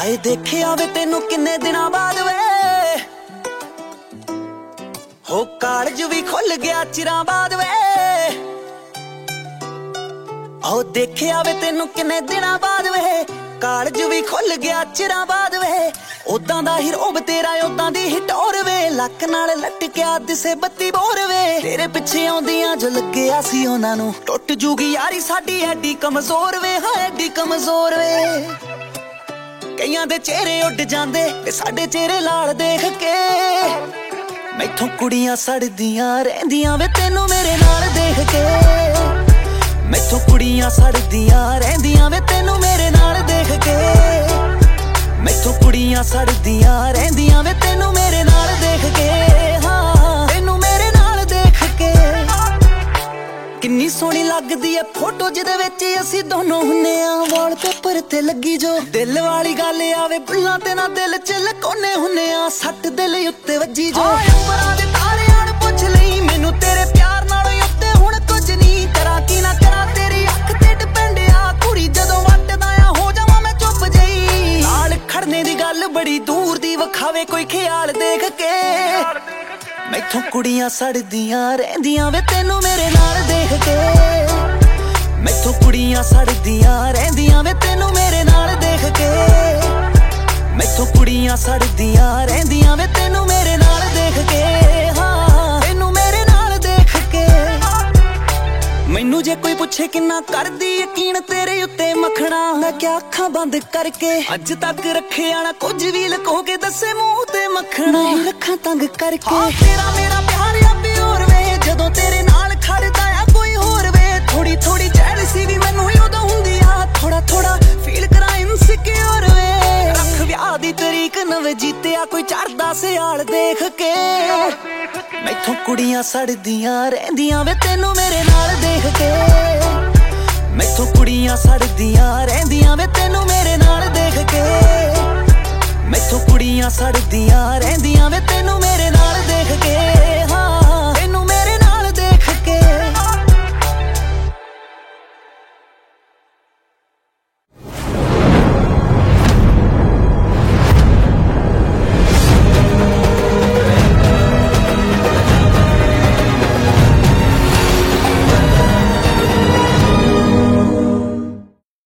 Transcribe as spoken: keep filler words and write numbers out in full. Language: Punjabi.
ਹਾਏ ਦੇਖਿਆ ਵੇ ਤੈਨੂੰ ਕਿੰਨੇ ਦਿਨਾਂ ਬਾਅਦ ਵੇ ਹੋ ਕਾਲਜ ਵੀ ਖੁੱਲ ਗਿਆ ਚਿਰਾਂ ਬਾਅਦ ਵੇ ਹੋ ਦੇਖਿਆ ਵੇ ਤੈਨੂੰ ਕਿੰਨੇ ਦਿਨਾਂ ਬਾਅਦ ਵੇ ਕਾਲਜ ਵੀ ਖੁੱਲ ਗਿਆ ਚਿਰਾਂ ਬਾਅਦ ਵੇ ਉਦਾਂ ਦਾ ਹੀ ਰੋਬ ਤੇਰਾ ਉਦਾਂ ਦੀ ਹੀ ਟੌਰ ਵੇ ਲੱਕ ਨਾਲ ਲਟਕਿਆ ਦਿਸੇ ਬੱਤੀ ਬੋਰ ਵੇ ਤੇਰੇ ਪਿੱਛੇ ਆਉਂਦੀਆਂ ਜੋ ਲੱਗਿਆ ਸੀ ਉਹਨਾਂ ਨੂੰ ਟੁੱਟ ਜੂਗੀ ਯਾਰੀ ਸਾਡੀ ਐਡੀ ਕਮਜ਼ੋਰ ਵੇ ਹਾਂ ਐਡੀ ਕਮਜ਼ੋਰ ਵੇ ਕਈਆਂ ਦੇ ਚਿਹਰੇ ਉੱਡ ਜਾਂਦੇ ਤੇ ਸਾਡੇ ਚਿਹਰੇ ਲਾਲ ਦੇਖ ਕੇ ਮੈਥੋਂ ਕੁੜੀਆਂ ਸੜਦੀਆਂ ਰਹਿੰਦੀਆਂ ਵੇ ਤੈਨੂੰ ਮੇਰੇ ਨਾਲ ਦੇਖ ਕੇ ਮੈਥੋਂ ਕੁੜੀਆਂ ਸੜਦੀਆਂ ਰਹਿੰਦੀਆਂ ਵੇ ਤੈਨੂੰ ਮੇਰੇ ਨਾਲ ਦੇਖ ਕੇ ਮੈਥੋਂ ਕੁੜੀਆਂ ਸੜਦੀਆਂ ਰਹਿੰਦੀਆਂ ਵੇ ਤੈਨੂੰ ਮੇਰੇ ਨਾਲ ਦੇਖ ਕੇ ਹਾਂ ਤੈਨੂੰ ਮੇਰੇ ਨਾਲ ਦੇਖ ਕੇ ਕਿੰਨੀ ਸੋਹਣੀ ਲੱਗਦੀ ਐ ਫੋਟੋ ਜਿਹਦੇ ਵਿੱਚ ਅਸੀਂ ਦੋਨੋਂ ਹੁੰਨੇ ਆ ਵਾਲਪੇਪਰ ਤੇ ਲੱਗੀ ਜੋ ਦਿਲ ਵਾਲੀ ਗੱਲ ਆਵੇ ਬੁੱਲਾਂ ਤੇ ਨਾ ਦਿਲ ਚ ਲਕੋਨੇ ਹੁੰਨੇ ਆ ਸੱਟ ਦਿਲ ਉੱਤੇ ਵੱਜੀ ਜੋ ਅੰਬਰਾਂ ਦੇ ਤਾਰਿਆਂ ਨੂੰ ਪੁੱਛ ਲਈ ਮੈਨੂੰ ਤੇਰੇ ਪਿਆਰ ਨਾਲ ਉੱਤੇ ਹੁਣ ਕੁਝ ਨਹੀਂ ਕਰਾਂ ਕੀ ਨਾ ਕਰਾਂ ਤੇਰੀ ਅੱਖ ਤੇ ਡਿਪੈਂਡ ਆ ਕੁੜੀ ਜਦੋਂ ਵੱਟਦਾ ਆ ਹੋ ਜਾਵਾਂ ਮੈਂ ਚੁੱਪ ਜਈ ਨਾਲ ਖੜਨੇ ਦੀ ਗੱਲ ਬੜੀ ਦੂਰ ਦੀ ਵਿਖਾਵੇ ਕੋਈ ਖਿਆਲ ਦੇਖ ਕੇ ਮੈਥੋਂ ਕੁੜੀਆਂ ਸੜਦੀਆਂ ਰਹਿੰਦੀਆਂ ਵੇ ਤੈਨੂੰ ਮੇਰੇ ਨਾਲ ਦੇਖ ਕੇ ਮੈਥੋਂ ਕੁੜੀਆਂ ਸੜਦੀਆਂ ਰਹਿੰਦੀਆਂ ਵੇ ਤੈਨੂੰ ਮੇਰੇ ਨਾਲ ਦੇਖ ਕੇ ਮੈਥੋਂ ਕੁੜੀਆਂ ਸੜਦੀਆਂ ਰਹਿੰਦੀਆਂ ਵੇ ਤੈਨੂੰ ਮੇਰੇ ਨਾਲ ਦੇਖ ਕੇ ਹਾਂ ਤੈਨੂੰ ਮੇਰੇ ਨਾਲ ਦੇਖ ਕੇ ਮੈਨੂੰ ਜੇ ਕੋਈ ਪੁੱਛੇ ਕਿੰਨਾ ਕਰਦੀ ਯਕੀਨ ਤੇਰੇ ਉੱਤੇ ਮੱਖਣਾ ਮੈਂ ਕਿਆ ਅੱਖਾਂ ਬੰਦ ਕਰਕੇ ਅੱਜ ਤੱਕ ਰੱਖਿਆ ਨਾ ਕੁਝ ਵੀ ਲੁਕੋ ਕੇ ਦੱਸੇ ਮੂੰਹ ਤੇ ਮੱਖਣਾ ਰੱਖਾਂ ਤੰਗ ਕਰਕੇ ਹਾਂ ਤੇਰਾ ਮੇਰਾ ਪਿਆਰ ਆ ਪਿਓਰ ਵੇ ਜਦੋਂ ਤੇਰੇ ਨਾਲ ਖੜਦਾ ਆ ਕੋਈ ਹੋਰ ਵੇ ਥੋੜੀ ਥੋੜੀ ਜੈਲਸੀ ਵੀ ਮੈਨੂੰ ਉਦੋਂ ਹੁੰਦੀ ਆ ਥੋੜਾ ਥੋੜਾ ਫੀਲ ਕਰਾਂ ਇਨਸਿਕਿਉਰ ਵੇ ਰੱਖ ਵਿਆਹ ਦੀ ਤਰੀਕ ਨਵੇਂ ਜੀਤਿਆ ਕੋਈ ਚੜਦਾ ਸਿਆਲ ਦੇਖ ਕੇ ਮੈਥੋਂ ਕੁੜੀਆਂ ਸੜਦੀਆਂ ਰਹਿੰਦੀਆਂ ਵੇ ਤੈਨੂੰ ਮੇਰੇ ਨਾਲ ਦੇਖ ਕੇ ਮੈਥੋਂ ਕੁੜੀਆਂ ਸੜਦੀਆਂ ਰਹਿੰਦੀਆਂ ਵੇ ਤੈਨੂੰ ਮੇਰੇ ਨਾਲ ਦੇਖ ਕੇ ਮੈਥੋਂ ਕੁੜੀਆਂ ਸੜਦੀਆਂ